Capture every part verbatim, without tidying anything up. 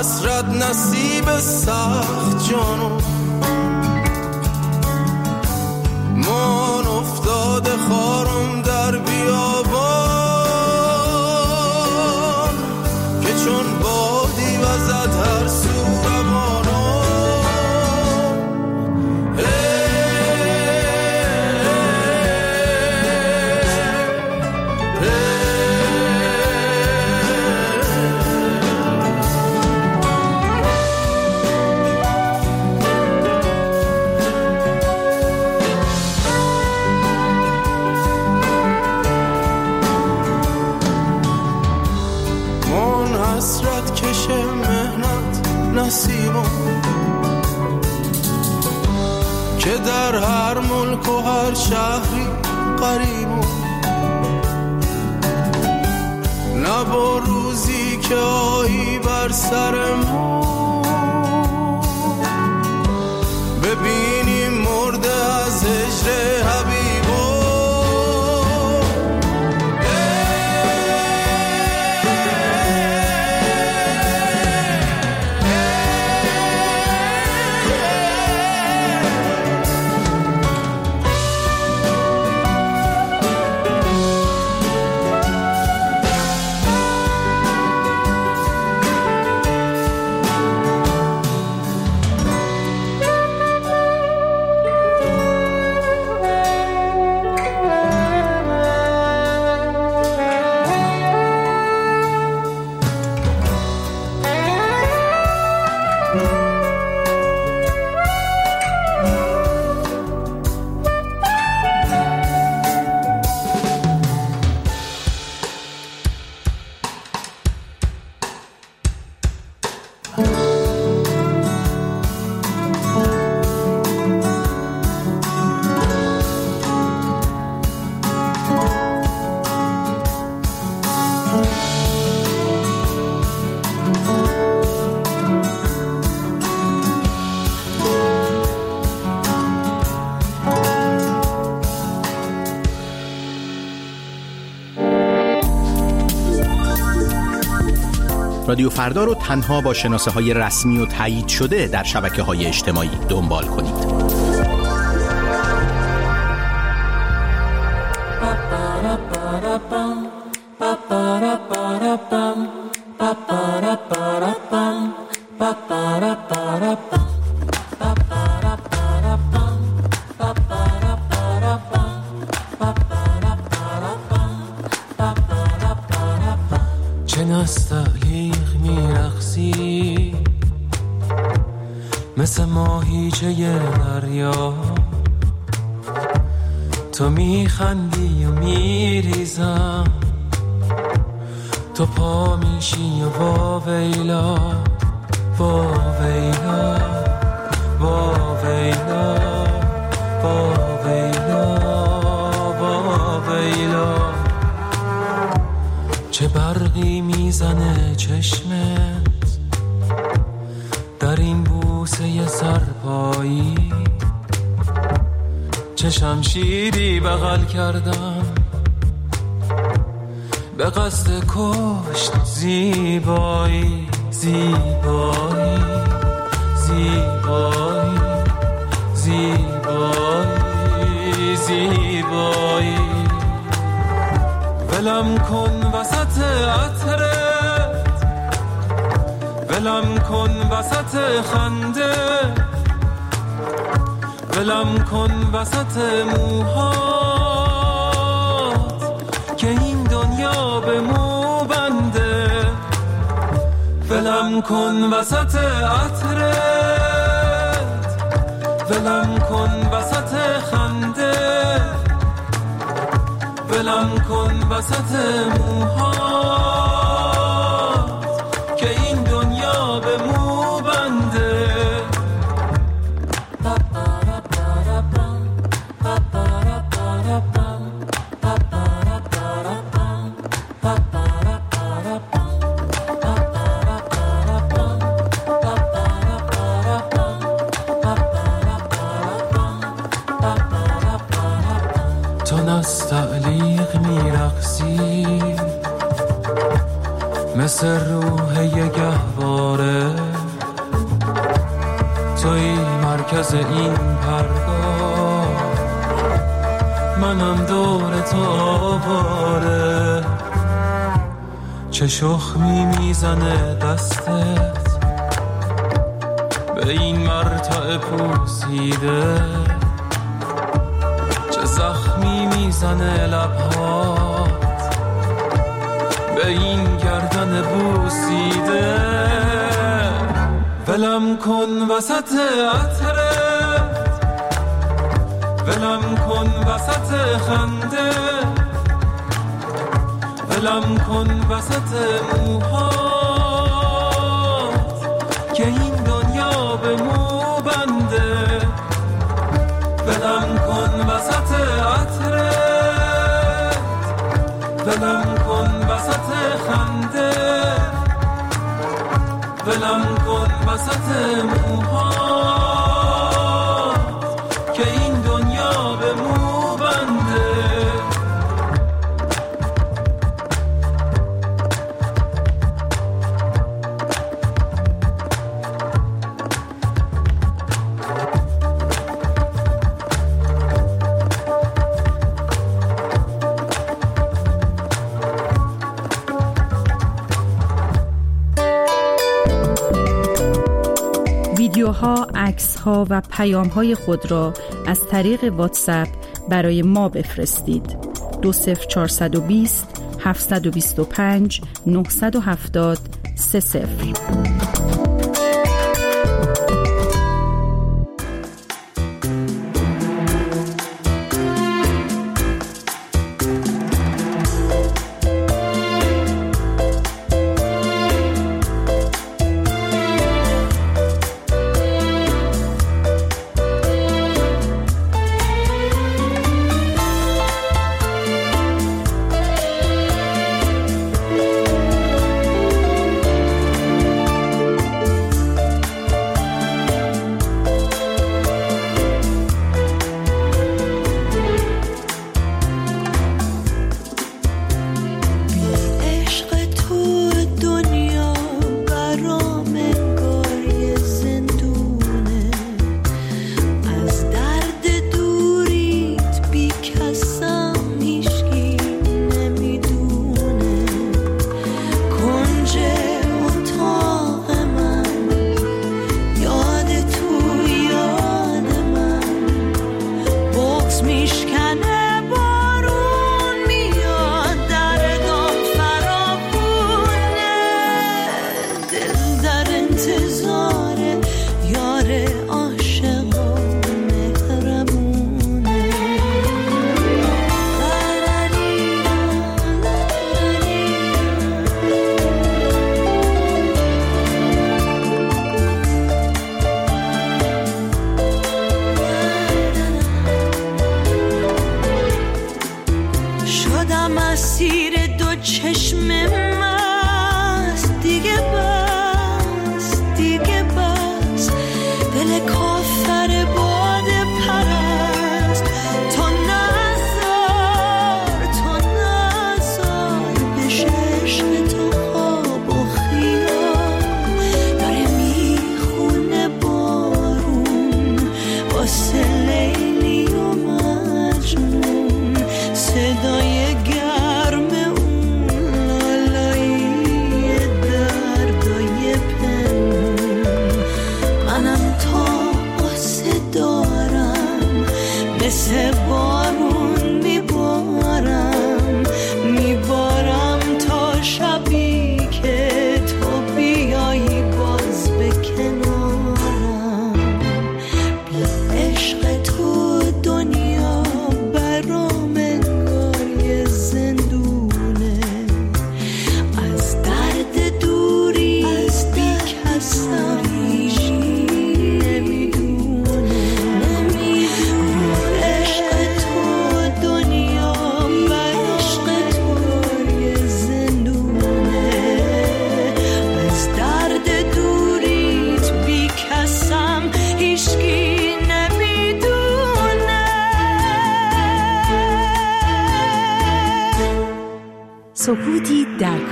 حسرت نصیب سخت جانو من افتاده خارم در بیابان که چون بادی وزد هر سو روانو که در هر ملک و هر شهری قریبم نه با روزی که آیی بر سر ما ببینیم مرده از هجر حبیبم رادیو فردا رو تنها با شناسه های رسمی و تایید شده در شبکه های اجتماعی دنبال کنید. چه نستعلیق میرقصی مثل ماهیچه دریا، تو میخندی و میریزم، تو پا میشی و واویلا واویلا واویلا واویلا واویلا. چه برقی میزنه چشمت در این بوسه سرپایی، چه شمشیری بغل کردم به قصد کشت زیبایی زیبایی زیبایی زیبایی زیبایی. ولم کن وسط عطرت، ولم کن وسط خنده، ولم کن وسط موهات که این دنیا به مو بنده. ولم کن وسط عطرت، ولم کن وسط خنده، ولم کن وسط موهات که این دنیا به مو بنده. تو نستعلیق میرقصی مثل روح یه گهواره، توی مرکز این پرگاه، منم دور تو آواره. چه شخمی میزنه دستت به این مرتع پوسیده، چه زخمی میزنه لبهات به این گردن بوسیده. ولم کن وسط عطرت، ولم کن وسط خنده، ولم کن وسط موهات که این دنیا به مو بنده. ولم کن وسط عطرت، ولم کن وسط خنده، ولم کن وسط موهات که این دنیا به مو بنده. ویدیوها، عکس‌ها و پیام‌های خود را از طریق واتساپ برای ما بفرستید. دو صفر چهارصد و بیست هفتصد و بیست و پنج نهصد و هفتاد سه صفر.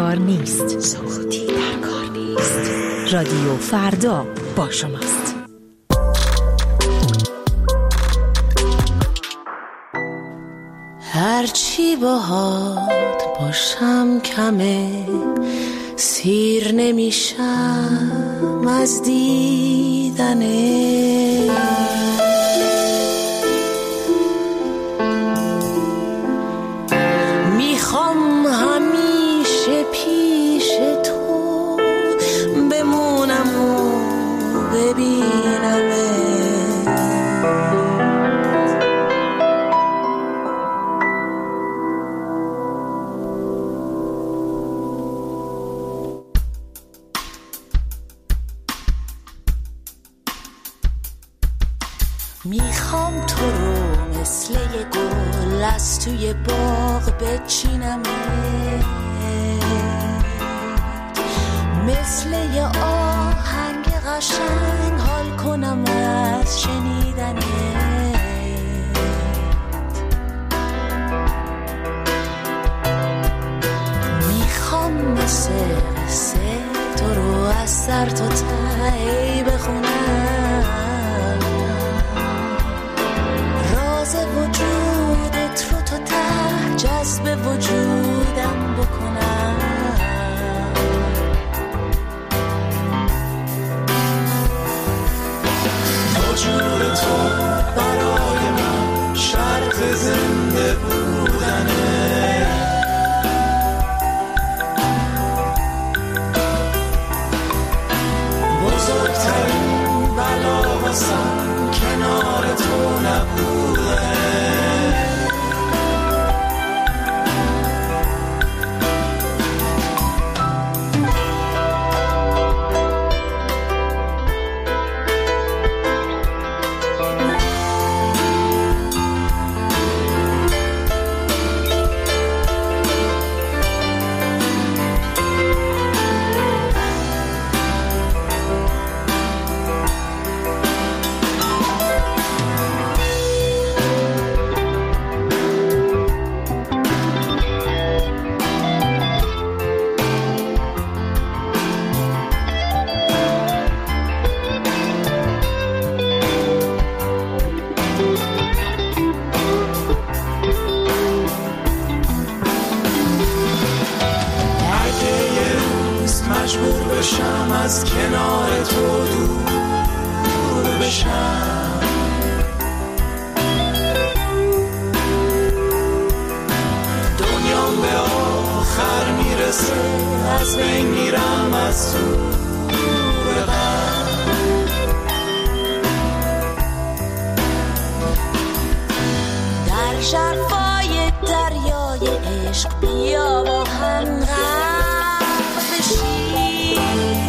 کار نیست. سکوتی در کار نیست. رادیو فردا با شماست. هرچی باهات باشم کمه، سیر نمیشم از دیدنه. میخوام همیشه پیش تو بمونم و ببینمه. میخوام تو رو مثل یه گل از توی باغ بچینمه، مثل یه آهنگ قشنگ حال کنم از شنیدنه. میخوام مثل قصه تو رو از سر تا ته بخونم، وجودت رو تا ته جذب وجودم بکنم. وجود تو برای من شرط زنده بودنه. بزرگترین بلا واسم کنار تو نبوده. از کنار تو دور بشم، دنیام به آخر میرسه از بین میرم از تو غم. در شرفای دریای عشق بیا با هم غرق بشیم،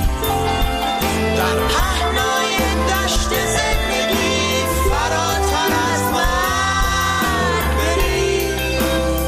در پهنای دشت زندگی فراتر از مرگ بریم.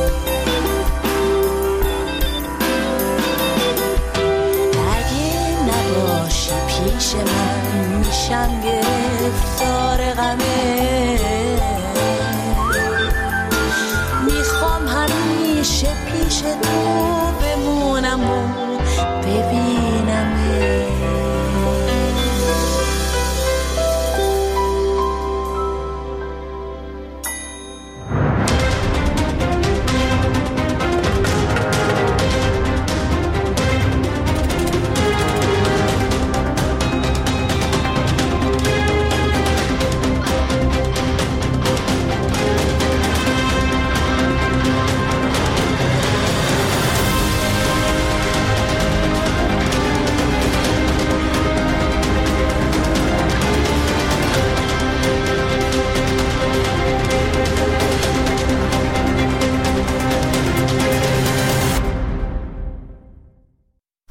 اگه نباشی پیش من میشم گرفتار غمه.